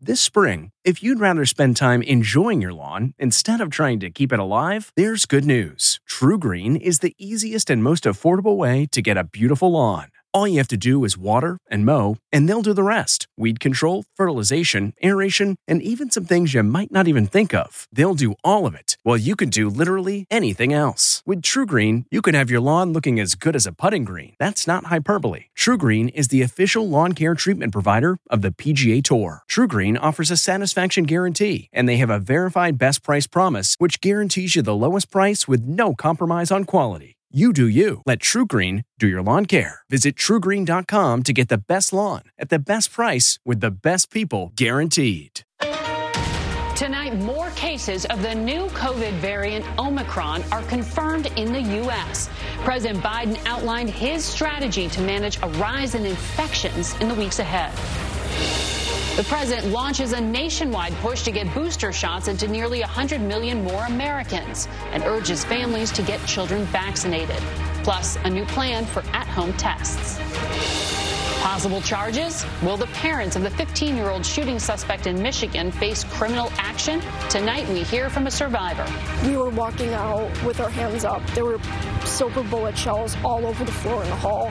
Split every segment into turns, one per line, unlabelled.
This spring, if you'd rather spend time enjoying your lawn instead of trying to keep it alive, there's good news. TruGreen is the easiest and most affordable way to get a beautiful lawn. All you have to do is water and mow, and they'll do the rest. Weed control, fertilization, aeration, and even some things you might not even think of. They'll do all of it, while you can do literally anything else. With TruGreen, you can have your lawn looking as good as a putting green. That's not hyperbole. TruGreen is the official lawn care treatment provider of the PGA Tour. TruGreen offers a satisfaction guarantee, and they have a verified best price promise, which guarantees you the lowest price with no compromise on quality. You do you. Let TruGreen do your lawn care. Visit TruGreen.com to get the best lawn at the best price with the best people guaranteed.
Tonight, more cases of the new COVID variant Omicron are confirmed in the U.S. President Biden outlined his strategy to manage a rise in infections in the weeks ahead. The president launches a nationwide push to get booster shots into nearly 100 million more Americans and urges families to get children vaccinated, plus a new plan for at-home tests. Possible charges? Will the parents of the 15-year-old shooting suspect in Michigan face criminal action? Tonight, we hear from a survivor.
We were walking out with our hands up. There were silver bullet shells all over the floor in the hall.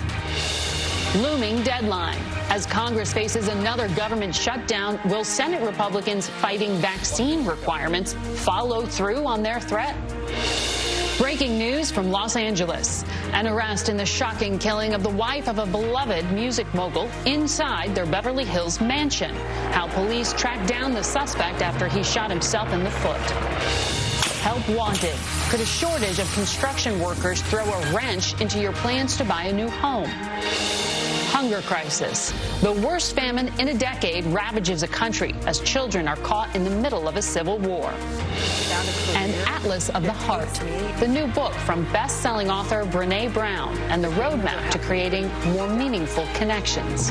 Looming deadline. As Congress faces another government shutdown, will Senate Republicans fighting vaccine requirements follow through on their threat? Breaking news from Los Angeles. An arrest in the shocking killing of the wife of a beloved music mogul inside their Beverly Hills mansion. How police tracked down the suspect after he shot himself in the foot. Help wanted. Could a shortage of construction workers throw a wrench into your plans to buy a new home? Hunger crisis. The worst famine in a decade ravages a country as children are caught in the middle of a civil war. And Atlas of the Heart, the new book from best-selling author Brené Brown and the roadmap to creating more meaningful connections.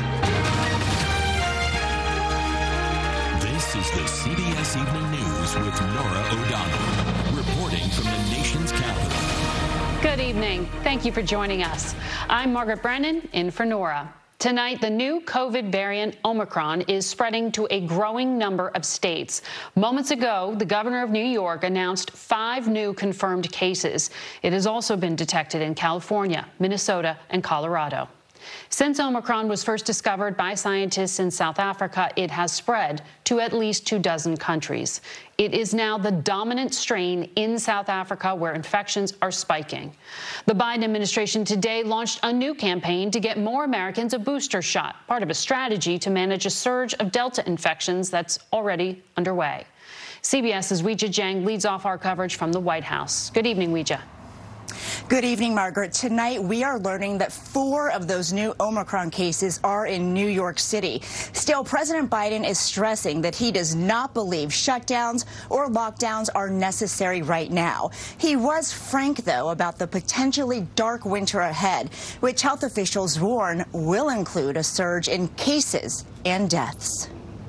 This is the CBS Evening News with Norah O'Donnell, reporting from the nation's capital.
Good evening. Thank you for joining us. I'm Margaret Brennan, in for Norah. Tonight, the new COVID variant Omicron is spreading to a growing number of states. Moments ago, the governor of New York announced 5 new confirmed cases. It has also been detected in California, Minnesota, and Colorado. Since Omicron was first discovered by scientists in South Africa, it has spread to at least 24 countries. It is now the dominant strain in South Africa, where infections are spiking. The Biden administration today launched a new campaign to get more Americans a booster shot, part of a strategy to manage a surge of Delta infections that's already underway. CBS's Weijia Jiang leads off our coverage from the White House. Good evening, Weijia.
Good evening, Margaret. Tonight, we are learning that 4 of those new Omicron cases are in New York City. Still, President Biden is stressing that he does not believe shutdowns or lockdowns are necessary right now. He was frank, though, about the potentially dark winter ahead, which health officials warn will include a surge in cases and deaths.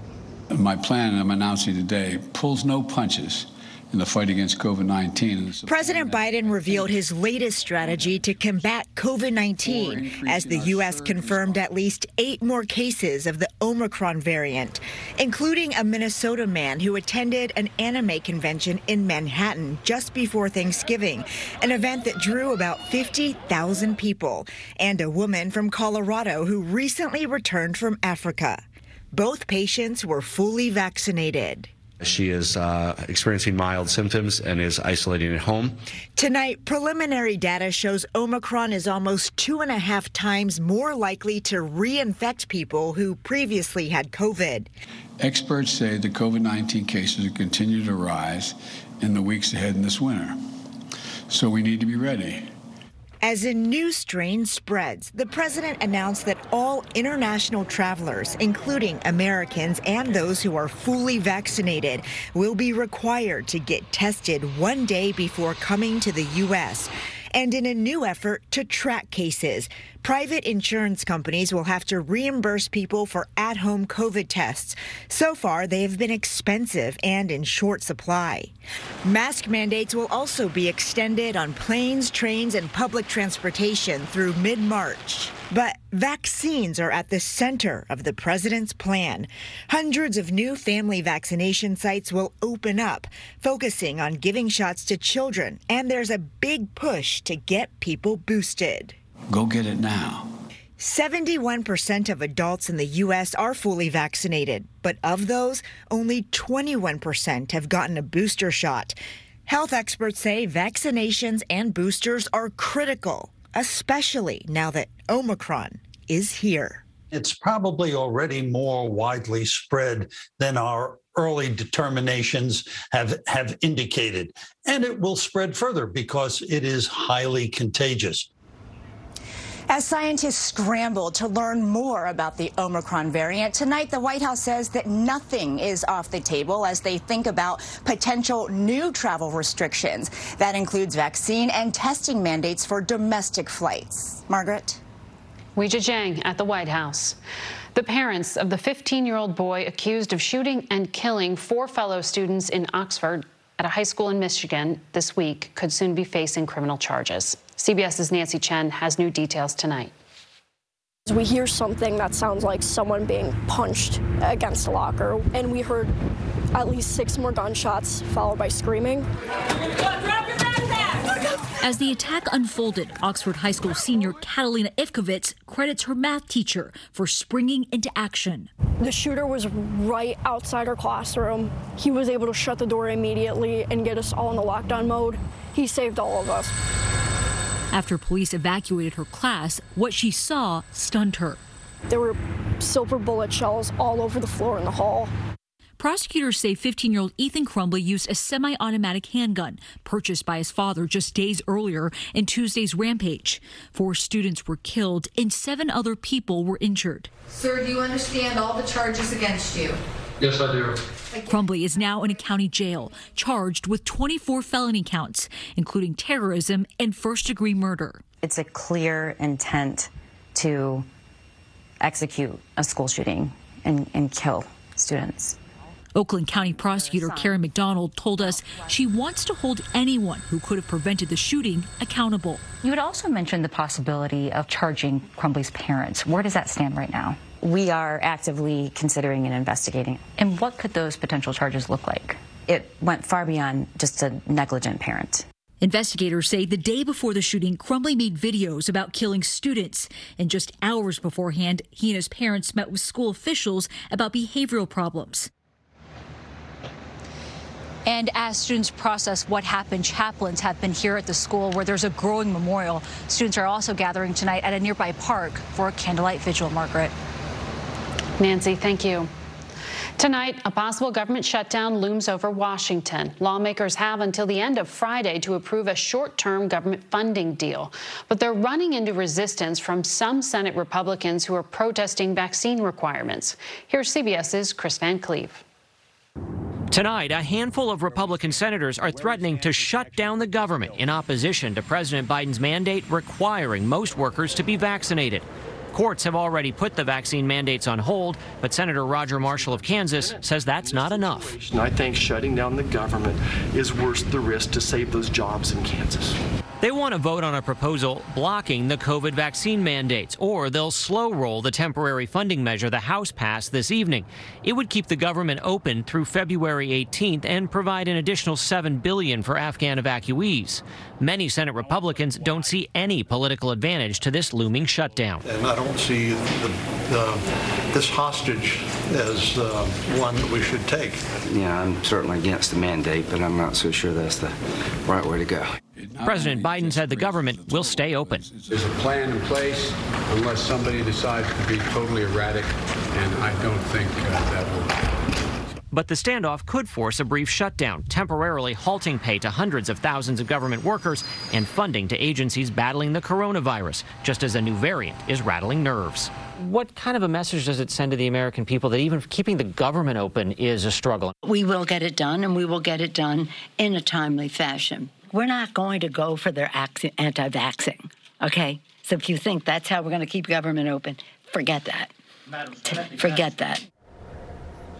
My plan, I'm announcing today, pulls no punches in the fight against COVID-19.
President Biden revealed his latest strategy to combat COVID-19 as the U.S. confirmed at least 8 more cases of the Omicron variant, including a Minnesota man who attended an anime convention in Manhattan just before Thanksgiving, an event that drew about 50,000 people, and a woman from Colorado who recently returned from Africa. Both patients were fully vaccinated.
She is experiencing mild symptoms and is isolating at home.
Tonight, preliminary data shows Omicron is almost 2.5 times more likely to reinfect people who previously had COVID.
Experts say the COVID-19 cases will continue to rise in the weeks ahead in this winter. So we need to be ready.
As a new strain spreads, the president announced that all international travelers, including Americans and those who are fully vaccinated, will be required to get tested 1 day before coming to the U.S. And in a new effort to track cases, private insurance companies will have to reimburse people for at-home COVID tests. So far, they have been expensive and in short supply. Mask mandates will also be extended on planes, trains, and public transportation through mid-March. But vaccines are at the center of the president's plan. Hundreds of new family vaccination sites will open up, focusing on giving shots to children. And there's a big push to get people boosted.
Go get it now.
71% of adults in the U.S. are fully vaccinated, but of those, only 21% have gotten a booster shot. Health experts say vaccinations and boosters are critical, especially now that Omicron is here.
It's probably already more widely spread than our early determinations have indicated, and it will spread further because it is highly contagious.
As scientists scramble to learn more about the Omicron variant, tonight the White House says that nothing is off the table as they think about potential new travel restrictions. That includes vaccine and testing mandates for domestic flights. Margaret?
Weijia Jiang at the White House. The parents of the 15-year-old boy accused of shooting and killing 4 fellow students in Oxford at a high school in Michigan this week could soon be facing criminal charges. CBS's Nancy Chen has new details tonight.
We hear something that sounds like someone being punched against a locker, and we heard at least 6 more gunshots followed by screaming.
As the attack unfolded, Oxford High School senior Catalina Ivkovitz credits her math teacher for springing into action.
The shooter was right outside our classroom. He was able to shut the door immediately and get us all in the lockdown mode. He saved all of us.
After police evacuated her class, what she saw stunned her.
There were silver bullet shells all over the floor in the hall.
Prosecutors say 15-year-old Ethan Crumbley used a semi-automatic handgun purchased by his father just days earlier in Tuesday's rampage. 4 students were killed and 7 other people were injured.
Sir, do you understand all the charges against you?
Yes, I do.
Crumbley is now in a county jail, charged with 24 felony counts, including terrorism and first-degree murder.
It's a clear intent to execute a school shooting and kill students.
Oakland County Prosecutor Karen McDonald told us she wants to hold anyone who could have prevented the shooting accountable.
You had also mentioned the possibility of charging Crumbley's parents. Where does that stand right now? We are actively considering and investigating. And what could those potential charges look like? It went far beyond just a negligent parent.
Investigators say the day before the shooting, Crumbley made videos about killing students. And just hours beforehand, he and his parents met with school officials about behavioral problems.
And as students process what happened, chaplains have been here at the school where there's a growing memorial. Students are also gathering tonight at a nearby park for a candlelight vigil. Margaret.
Nancy, thank you. Tonight, a possible government shutdown looms over Washington. Lawmakers have until the end of Friday to approve a short-term government funding deal. But they're running into resistance from some Senate Republicans who are protesting vaccine requirements. Here's CBS's Chris Van Cleve.
Tonight, a handful of Republican senators are threatening to shut down the government in opposition to President Biden's mandate requiring most workers to be vaccinated. Courts have already put the vaccine mandates on hold, but Senator Roger Marshall of Kansas says that's not enough.
I think shutting down the government is worth the risk to save those jobs in Kansas.
They want to vote on a proposal blocking the COVID vaccine mandates, or they'll slow roll the temporary funding measure the House passed this evening. It would keep the government open through February 18th and provide an additional $7 billion for Afghan evacuees. Many Senate Republicans don't see any political advantage to this looming shutdown.
And I don't see this hostage as one that we should take.
Yeah, I'm certainly against the mandate, but I'm not so sure that's the right way to go.
President Biden said the government will stay open.
There's a plan in place unless somebody decides to be totally erratic, and I don't think that will.
But the standoff could force a brief shutdown, temporarily halting pay to hundreds of thousands of government workers and funding to agencies battling the coronavirus, just as a new variant is rattling nerves. What kind of a message does it send to the American people that even keeping the government open is a struggle?
We will get it done, and we will get it done in a timely fashion. We're not going to go for their anti-vaxxing, okay? So if you think that's how we're going to keep government open, forget that. Forget that.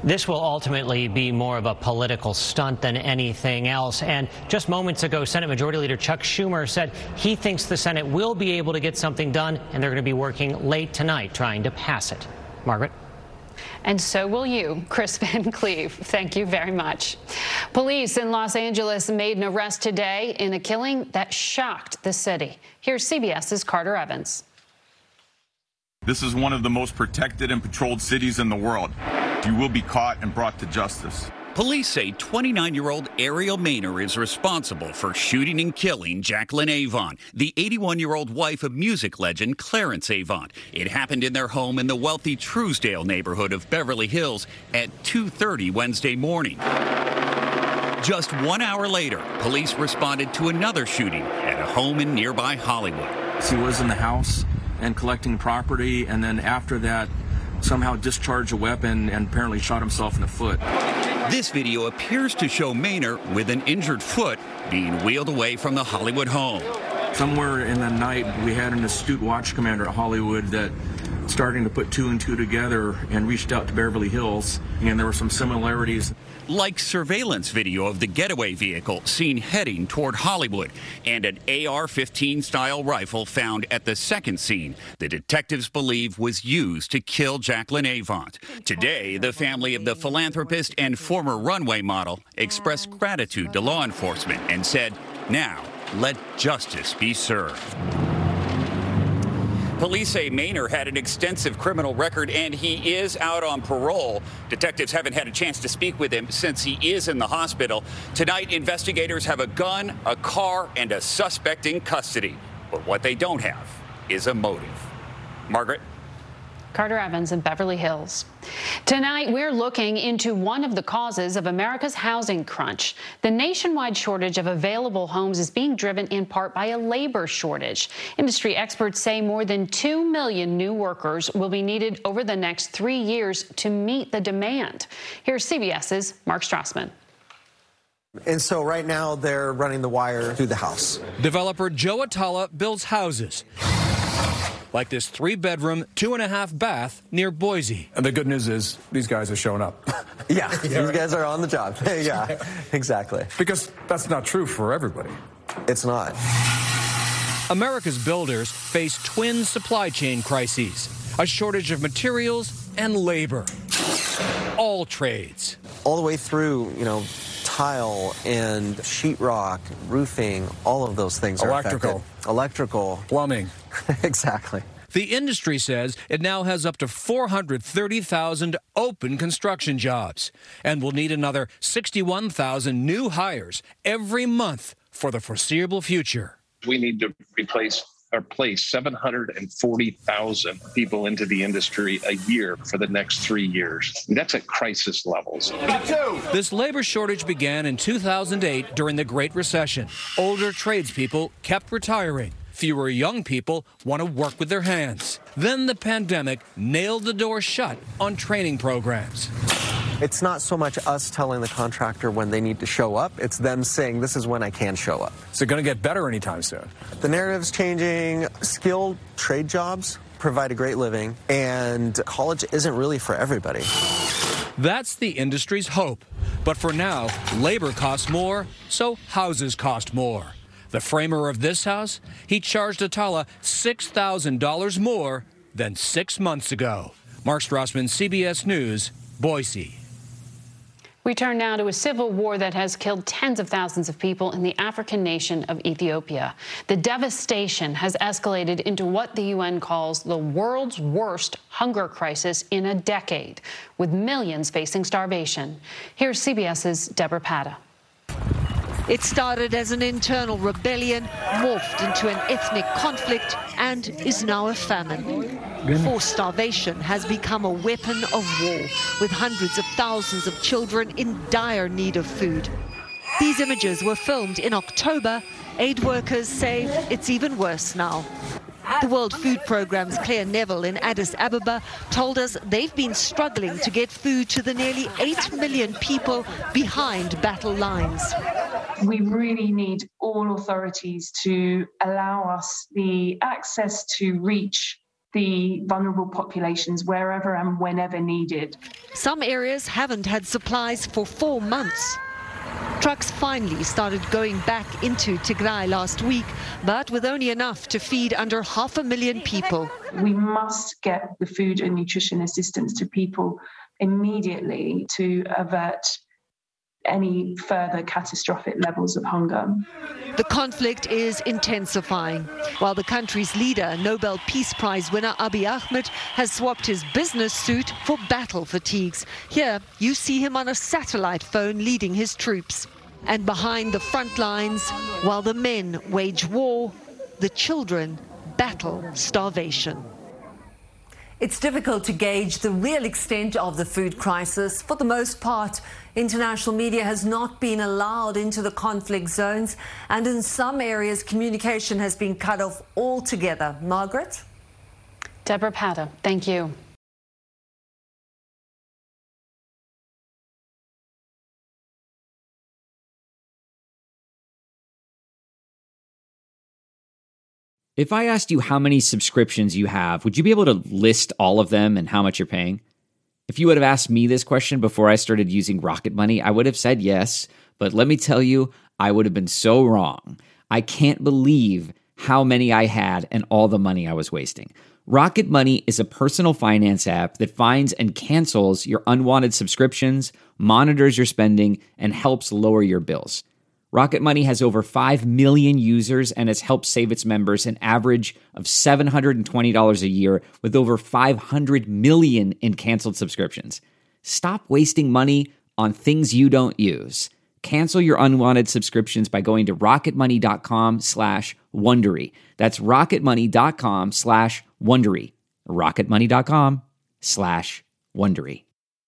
This will ultimately be more of a political stunt than anything else. And just moments ago, Senate Majority Leader Chuck Schumer said he thinks the Senate will be able to get something done, and they're going to be working late tonight trying to pass it. Margaret?
And so will you, Chris Van Cleve. Thank you very much. Police in Los Angeles made an arrest today in a killing that shocked the city. Here's CBS's Carter Evans.
This is one of the most protected and patrolled cities in the world. You will be caught and brought to justice.
Police say 29-year-old Ariel Maynor is responsible for shooting and killing Jacqueline Avant, the 81-year-old wife of music legend Clarence Avant. It happened in their home in the wealthy Truesdale neighborhood of Beverly Hills at 2:30 Wednesday morning. Just 1 hour later, police responded to another shooting at a home in nearby Hollywood.
He was in the house and collecting property, and then after that, somehow discharged a weapon and apparently shot himself in the foot.
This video appears to show Maynor with an injured foot being wheeled away from the Hollywood home.
Somewhere in the night, we had an astute watch commander at Hollywood that starting to put two and two together and reached out to Beverly Hills, and there were some similarities.
Like surveillance video of the getaway vehicle seen heading toward Hollywood and an AR-15 style rifle found at the second scene the detectives believe was used to kill Jacqueline Avant. Today, the family of the philanthropist and former runway model expressed gratitude to law enforcement and said, "Now, let justice be served." Police say Maynor had an extensive criminal record and he is out on parole. Detectives haven't had a chance to speak with him since he is in the hospital. Tonight, investigators have a gun, a car, and a suspect in custody. But what they don't have is a motive. Margaret?
Carter Evans in Beverly Hills. Tonight, we're looking into one of the causes of America's housing crunch. The nationwide shortage of available homes is being driven in part by a labor shortage. Industry experts say more than 2 million new workers will be needed over the next 3 years to meet the demand. Here's CBS's Mark Strassman.
And so right now they're running the wire through the house.
Developer Joe Atala builds houses like this 3-bedroom, 2.5 bath near Boise.
And the good news is these guys are showing up.
Yeah, these guys are on the job. Yeah, exactly.
Because that's not true for everybody.
It's not.
America's builders face twin supply chain crises, a shortage of materials and labor. All trades.
All the way through, tile and sheetrock, roofing, all of those things are affected. Electrical.
Plumbing.
Exactly.
The industry says it now has up to 430,000 open construction jobs and will need another 61,000 new hires every month for the foreseeable future.
We need to place 740,000 people into the industry a year for the next 3 years. That's at crisis levels.
This labor shortage began in 2008 during the Great Recession. Older tradespeople kept retiring. Fewer young people want to work with their hands. Then the pandemic nailed the door shut on training programs.
It's not so much us telling the contractor when they need to show up. It's them saying, this is when I can show up.
Is it going to get better anytime soon?
The narrative's changing. Skilled trade jobs provide a great living, and college isn't really for everybody.
That's the industry's hope. But for now, labor costs more, so houses cost more. The framer of this house, he charged Atala $6,000 more than 6 months ago. Mark Strassman, CBS News, Boise.
We turn now to a civil war that has killed tens of thousands of people in the African nation of Ethiopia. The devastation has escalated into what the UN calls the world's worst hunger crisis in a decade, with millions facing starvation. Here's CBS's Deborah Patta.
It started as an internal rebellion, morphed into an ethnic conflict, and is now a famine. Forced starvation has become a weapon of war, with hundreds of thousands of children in dire need of food. These images were filmed in October. Aid workers say it's even worse now. The World Food Programme's Claire Neville in Addis Ababa told us they've been struggling to get food to the nearly 8 million people behind battle lines.
We really need all authorities to allow us the access to reach the vulnerable populations wherever and whenever needed.
Some areas haven't had supplies for 4 months. Trucks finally started going back into Tigray last week, but with only enough to feed under 500,000 people.
We must get the food and nutrition assistance to people immediately to avert any further catastrophic levels of hunger.
The conflict is intensifying, while the country's leader, Nobel Peace Prize winner Abiy Ahmed, has swapped his business suit for battle fatigues. Here, you see him on a satellite phone leading his troops. And behind the front lines, while the men wage war, the children battle starvation.
It's difficult to gauge the real extent of the food crisis. For the most part, international media has not been allowed into the conflict zones, and in some areas, communication has been cut off altogether. Margaret?
Deborah Patta, thank you.
If I asked you how many subscriptions you have, would you be able to list all of them and how much you're paying? If you would have asked me this question before I started using Rocket Money, I would have said yes, but let me tell you, I would have been so wrong. I can't believe how many I had and all the money I was wasting. Rocket Money is a personal finance app that finds and cancels your unwanted subscriptions, monitors your spending, and helps lower your bills. Rocket Money has over 5 million users and has helped save its members an average of $720 a year with over 500 million in canceled subscriptions. Stop wasting money on things you don't use. Cancel your unwanted subscriptions by going to rocketmoney.com/Wondery. That's rocketmoney.com/Wondery. rocketmoney.com/Wondery.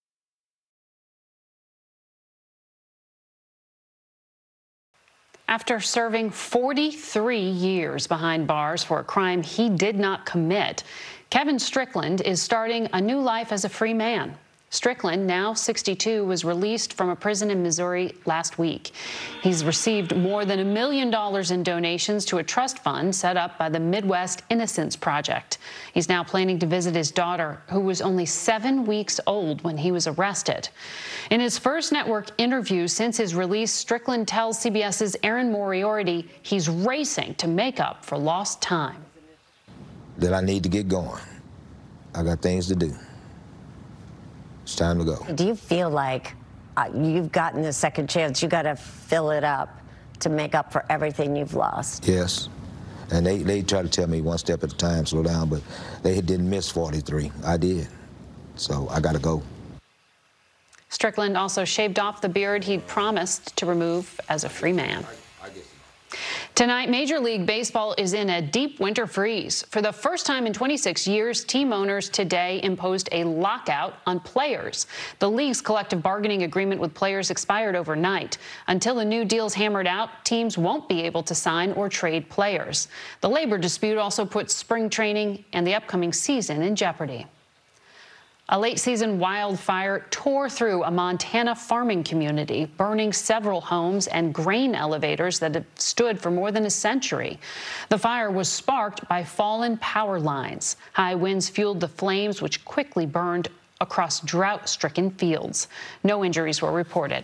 After serving 43 years behind bars for a crime he did not commit, Kevin Strickland is starting a new life as a free man. Strickland, now 62, was released from a prison in Missouri last week. He's received more than $1 million in donations to a trust fund set up by the Midwest Innocence Project. He's now planning to visit his daughter, who was only 7 weeks old when he was arrested. In his first network interview since his release, Strickland tells CBS's Erin Moriarty he's racing to make up for lost time.
That I need to get going. I got things to do. It's time to go.
Do you feel like you've gotten a second chance? You got to fill it up to make up for everything you've lost?
Yes. And they try to tell me one step at a time, slow down, but they didn't miss 43. I did. So I got to go.
Strickland also shaved off the beard he'd promised to remove as a free man. Tonight, Major League Baseball is in a deep winter freeze. For the first time in 26 years, team owners today imposed a lockout on players. The league's collective bargaining agreement with players expired overnight. Until the new deal's hammered out, teams won't be able to sign or trade players. The labor dispute also puts spring training and the upcoming season in jeopardy. A late-season wildfire tore through a Montana farming community, burning several homes and grain elevators that have stood for more than a century. The fire was sparked by fallen power lines. High winds fueled the flames, which quickly burned across drought-stricken fields. No injuries were reported.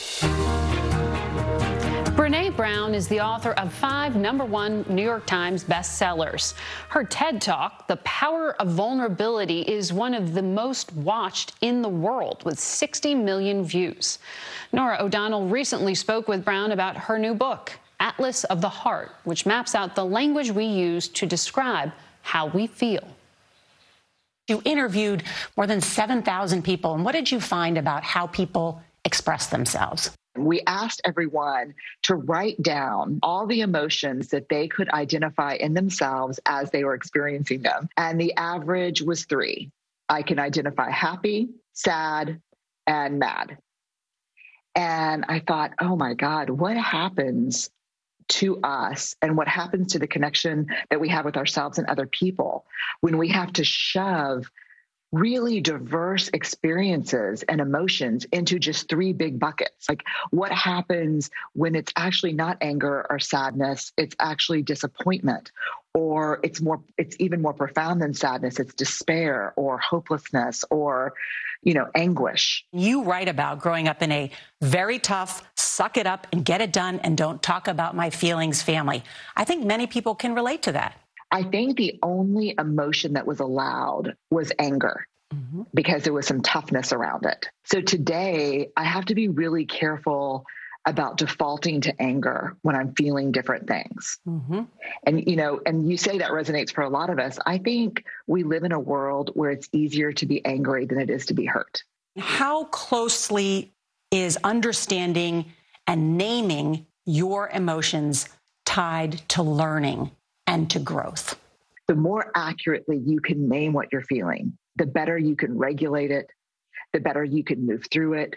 Brené Brown is the author of 5 #1 New York Times bestsellers. Her TED Talk, The Power of Vulnerability, is one of the most watched in the world, with 60 million views. Nora O'Donnell recently spoke with Brown about her new book, Atlas of the Heart, which maps out the language we use to describe how we feel.
You interviewed more than 7,000 people, and what did you find about how people express themselves?
We asked everyone to write down all the emotions that they could identify in themselves as they were experiencing them. And the average was 3. I can identify happy, sad, and mad. And I thought, oh my God, what happens to us and what happens to the connection that we have with ourselves and other people when we have to shove really diverse experiences and emotions into just 3 big buckets. Like, what happens when it's actually not anger or sadness, it's actually disappointment, or it's even more profound than sadness, it's despair or hopelessness or, anguish.
You write about growing up in a very tough, suck it up and get it done and don't talk about my feelings family. I think many people can relate to that.
I think the only emotion that was allowed was anger, because there was some toughness around it. So today I have to be really careful about defaulting to anger when I'm feeling different things. And you say that resonates for a lot of us. I think we live in a world where it's easier to be angry than it is to be hurt.
How closely is understanding and naming your emotions tied to learning and to growth?
The more accurately you can name what you're feeling, the better you can regulate it, the better you can move through it.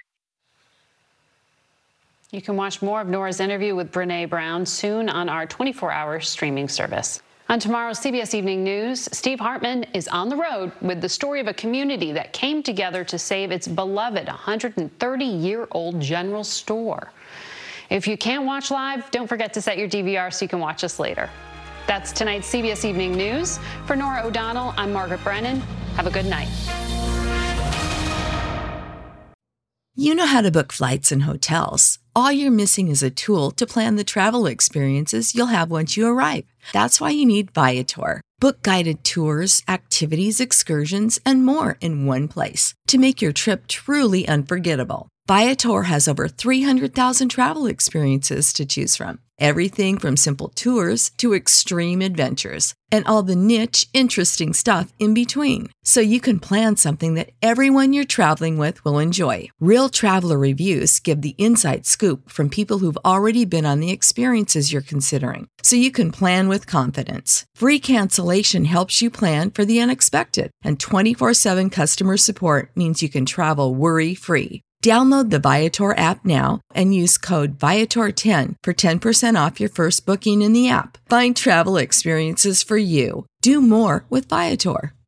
You can watch more of Nora's interview with Brené Brown soon on our 24-hour streaming service. On tomorrow's CBS Evening News, Steve Hartman is on the road with the story of a community that came together to save its beloved 130-year-old general store. If you can't watch live, don't forget to set your DVR so you can watch us later. That's tonight's CBS Evening News. For Nora O'Donnell, I'm Margaret Brennan. Have a good night.
You know how to book flights and hotels. All you're missing is a tool to plan the travel experiences you'll have once you arrive. That's why you need Viator. Book guided tours, activities, excursions, and more in one place to make your trip truly unforgettable. Viator has over 300,000 travel experiences to choose from. Everything from simple tours to extreme adventures and all the niche, interesting stuff in between. So you can plan something that everyone you're traveling with will enjoy. Real traveler reviews give the inside scoop from people who've already been on the experiences you're considering. So you can plan with confidence. Free cancellation helps you plan for the unexpected. And 24/7 customer support means you can travel worry-free. Download the Viator app now and use code Viator10 for 10% off your first booking in the app. Find travel experiences for you. Do more with Viator.